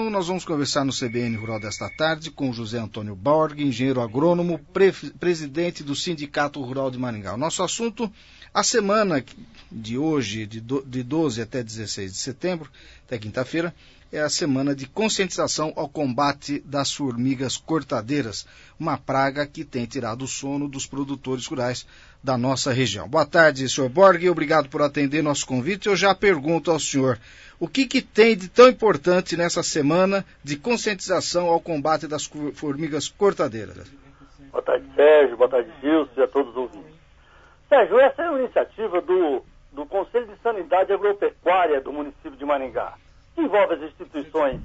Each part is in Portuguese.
Então, nós vamos conversar no CBN Rural desta tarde com José Antônio Borg, engenheiro agrônomo, presidente do Sindicato Rural de Maringá. O nosso assunto, a semana de hoje, de 12 até 16 de setembro, até quinta-feira, é a semana de conscientização ao combate das formigas cortadeiras, uma praga que tem tirado o sono dos produtores rurais da nossa região. Boa tarde, senhor Borg, obrigado por atender nosso convite. Eu já pergunto ao senhor, o que tem de tão importante nessa semana de conscientização ao combate das formigas cortadeiras? Boa tarde, Sérgio, boa tarde, Gilson, e a todos os ouvintes. Sérgio, essa é uma iniciativa do Conselho de Sanidade Agropecuária do município de Maringá, que envolve as instituições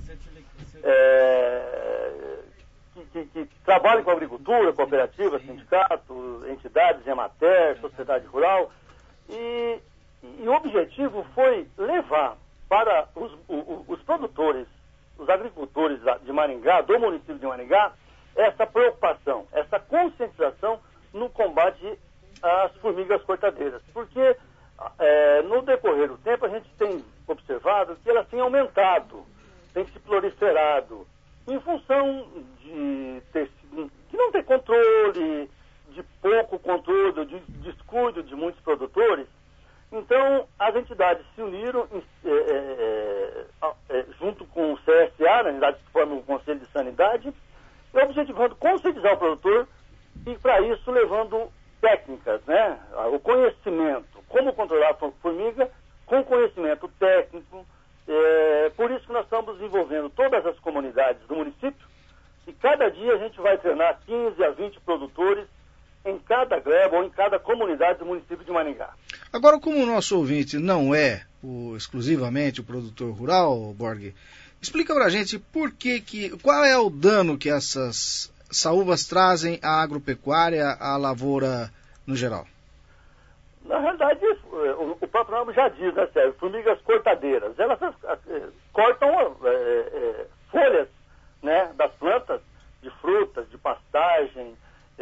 que trabalham com agricultura, cooperativas, sindicatos, entidades, Emater, sociedade rural, e o objetivo foi levar para os produtores, os agricultores de Maringá, do município de Maringá, essa preocupação, essa conscientização no combate às formigas cortadeiras. Porque no decorrer do tempo a gente tem observado que elas têm aumentado, têm se proliferado, em função de não ter controle, de pouco controle, de descuido de muitos produtores. Então, as entidades se uniram junto com o CSA, na entidade que forma o Conselho de Sanidade, objetivando conscientizar o produtor e, para isso, levando técnicas, né? O conhecimento, como controlar a formiga, com conhecimento técnico. Por isso que nós estamos envolvendo todas as comunidades do município e cada dia a gente vai treinar 15 a 20 produtores em cada gleba ou em cada comunidade do município de Maringá. Agora, como o nosso ouvinte não é exclusivamente o produtor rural, Borg, explica pra gente qual é o dano que essas saúvas trazem à agropecuária, à lavoura no geral. Na realidade, o próprio nome já diz, né, Sérgio? Formigas cortadeiras. Elas cortam folhas, né, das plantas, de frutas, de pastagem,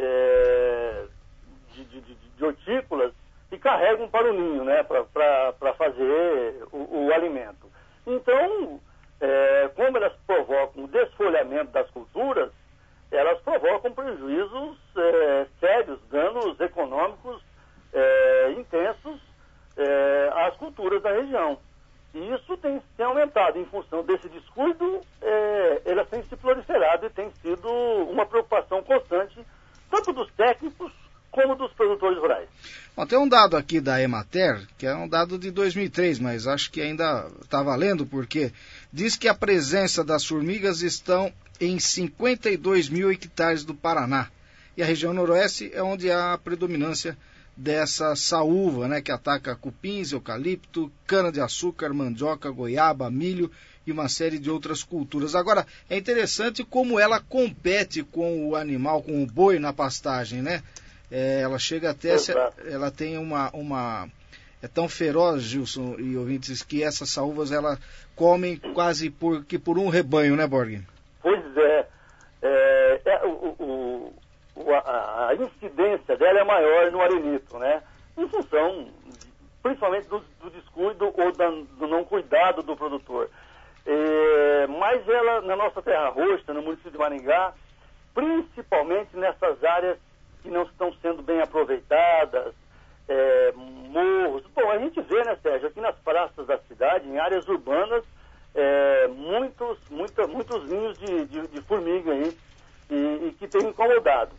de hortícolas, e carregam para o ninho, né, para fazer o alimento. Então, como elas provocam o desfolhamento das culturas, elas provocam prejuízos sérios, danos econômicos intensos às culturas da região. E isso tem aumentado. Em função desse descuido, elas têm se proliferado e tem sido uma preocupação constante, tanto dos técnicos como dos produtores rurais. Bom, tem um dado aqui da Emater, que é um dado de 2003, mas acho que ainda está valendo, porque diz que a presença das formigas estão em 52 mil hectares do Paraná. E a região noroeste é onde há a predominância dessa saúva, né, que ataca cupins, eucalipto, cana-de-açúcar, mandioca, goiaba, milho e uma série de outras culturas. Agora, é interessante como ela compete com o animal, com o boi na pastagem, né? Ela chega até... Ela tem uma... É tão feroz, Gilson e ouvintes, que essas saúvas, ela comem quase por um rebanho, né, Borg? Pois é. A incidência dela é maior no arenito, né? Em função, principalmente do descuido ou do não cuidado do produtor. Mas ela, na nossa terra roxa, no município de Maringá, principalmente nessas áreas que não estão sendo bem aproveitadas, morros. Bom, a gente vê, né, Sérgio, aqui nas praças da cidade, em áreas urbanas, muitos ninhos de formiga aí, e que tem incomodado.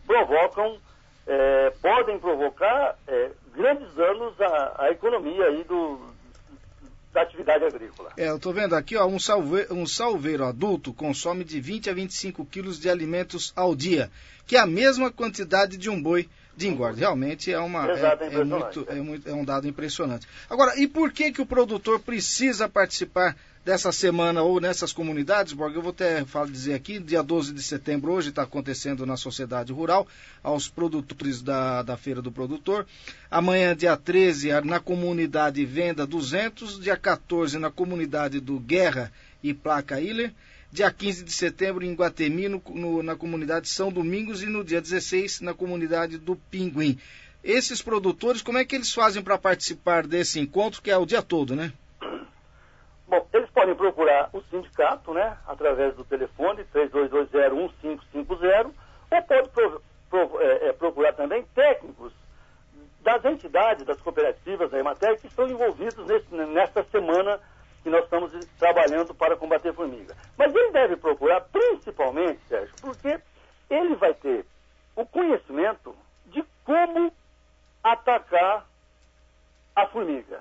Podem provocar grandes danos à economia aí da atividade agrícola. Eu estou vendo aqui, ó, um salveiro adulto consome de 20 a 25 quilos de alimentos ao dia, que é a mesma quantidade de um boi de engorda. Realmente é um dado impressionante. Agora, e por que o produtor precisa participar dessa semana ou nessas comunidades, Borg? Eu vou até dizer aqui, dia 12 de setembro hoje está acontecendo na Sociedade Rural, aos produtores da Feira do Produtor. Amanhã, dia 13, na comunidade Venda 200, dia 14 na comunidade do Guerra e Placa Iller, dia 15 de setembro em Guatemi, na comunidade São Domingos, e no dia 16 na comunidade do Pinguim. Esses produtores, como é que eles fazem para participar desse encontro, que é o dia todo, né? Bom, eles podem procurar o sindicato, né, através do telefone 3220-1550, ou pode procurar também técnicos das entidades, das cooperativas da Emater, que estão envolvidos nesta semana que nós estamos trabalhando para combater a formiga. Mas ele deve procurar principalmente, Sérgio, porque ele vai ter o conhecimento de como atacar a formiga,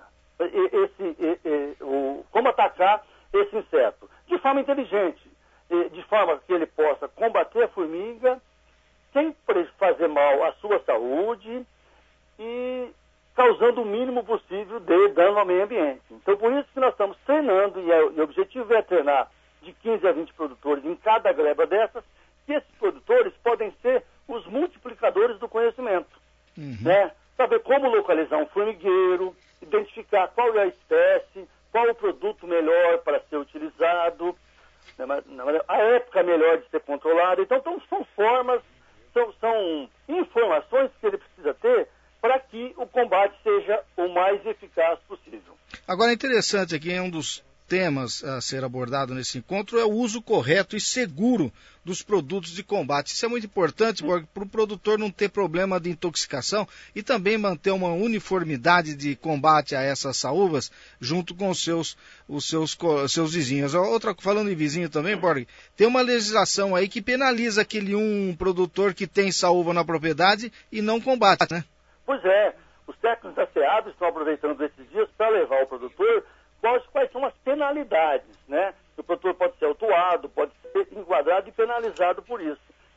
como atacar esse inseto, de forma inteligente, de forma que ele possa combater a formiga sem fazer mal à sua saúde e causando o mínimo possível de dano ao meio ambiente. Então, por isso que nós estamos treinando, e o objetivo é treinar de 15 a 20 produtores em cada gleba dessas, que esses produtores podem ser os multiplicadores do conhecimento, né? Saber como localizar um formigueiro, identificar qual é a espécie, qual o produto melhor para ser utilizado, a época melhor de ser controlado. Então são formas, são informações que ele precisa ter para que o combate seja o mais eficaz possível. Agora, é interessante aqui, um dos temas a ser abordado nesse encontro é o uso correto e seguro dos produtos de combate. Isso é muito importante para o produtor não ter problema de intoxicação e também manter uma uniformidade de combate a essas saúvas junto com os seus vizinhos. Outra, falando em vizinho também, Borg, tem uma legislação aí que penaliza aquele produtor que tem saúva na propriedade e não combate, né? Pois é, os técnicos da SEAB estão aproveitando esses dias para levar o produtor quais são as penalidades, né? O produtor pode ser autuado, pode ser enquadrado e penalizado por isso.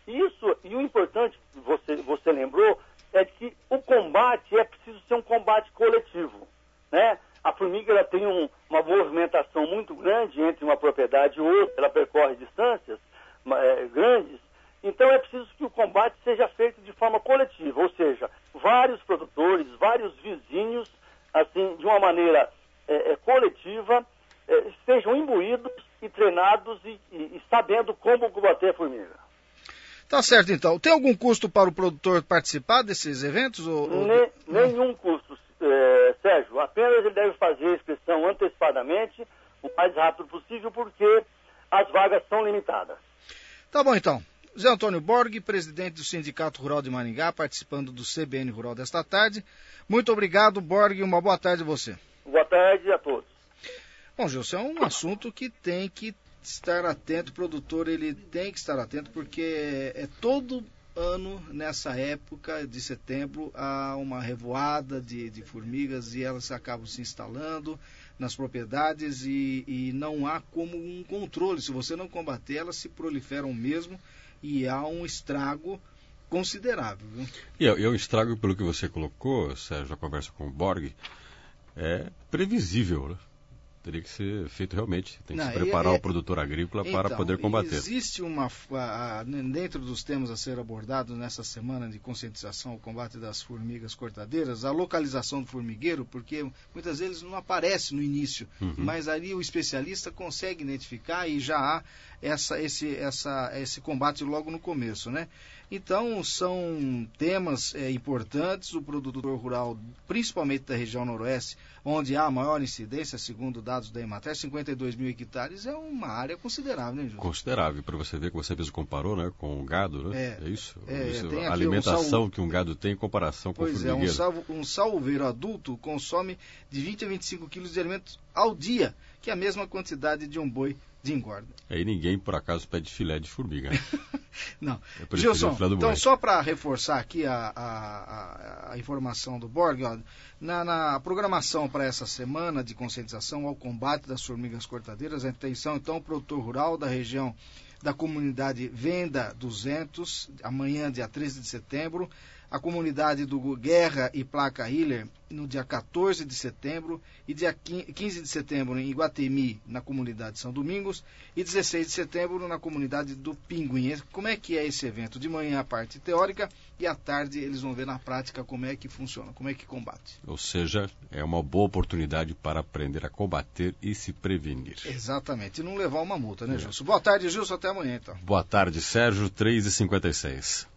E o importante, você lembrou, é que o combate é preciso ser um combate coletivo, né? A formiga ela tem uma movimentação muito grande entre uma propriedade e outra, ela percorre distâncias grandes, então é preciso que o combate seja feito de forma coletiva, ou seja, vários produtores, vários vizinhos, assim, de uma maneira coletiva, sejam imbuídos e treinados e sabendo como combater a formiga. Tá certo, então. Tem algum custo para o produtor participar desses eventos? Nenhum custo, Sérgio. Apenas ele deve fazer a inscrição antecipadamente, o mais rápido possível, porque as vagas são limitadas. Tá bom, então. Zé Antônio Borg, presidente do Sindicato Rural de Maringá, participando do CBN Rural desta tarde. Muito obrigado, Borg, e uma boa tarde a você. Boa tarde a todos. Bom, Gilson, é um assunto que tem que estar atento, o produtor ele tem que estar atento, porque todo ano, nessa época de setembro, há uma revoada de formigas e elas acabam se instalando nas propriedades e não há como um controle. Se você não combater, elas se proliferam mesmo e há um estrago considerável. Viu? E é um estrago, pelo que você colocou, Sérgio, na conversa com o Borg, é previsível, né? Teria que ser feito realmente. Tem que se preparar o produtor agrícola para poder combater. Existe dentro dos temas a ser abordados nessa semana de conscientização ao combate das formigas cortadeiras, a localização do formigueiro, porque muitas vezes não aparece no início, mas ali o especialista consegue identificar e já há esse combate logo no começo, né? Então, são temas importantes. O produtor rural, principalmente da região noroeste, onde há a maior incidência, segundo dados da Emater, 52 mil hectares, é uma área considerável, né, Júlio? Considerável, para você ver que você mesmo comparou, né, com o gado, né? É isso? Tem a alimentação que um gado tem em comparação com o formigueiro. Um salveiro adulto consome de 20 a 25 quilos de alimentos ao dia, que é a mesma quantidade de um boi de engorda. Aí ninguém, por acaso, pede filé de formiga. Não. Gilson, então só para reforçar aqui a informação do Borg, ó, na programação para essa semana de conscientização ao combate das formigas cortadeiras, a intenção, então, o produtor rural da região da comunidade Venda 200, amanhã, dia 13 de setembro, a comunidade do Guerra e Placa Hiller, no dia 14 de setembro, e dia 15 de setembro em Iguatemi, na comunidade São Domingos, e 16 de setembro na comunidade do Pinguim. Como é que é esse evento? De manhã a parte teórica e à tarde eles vão ver na prática como é que funciona, como é que combate. Ou seja, é uma boa oportunidade para aprender a combater e se prevenir. Exatamente, e não levar uma multa, né, Gilson? Boa tarde, Gilson, até amanhã, então. Boa tarde, Sérgio, 3h56.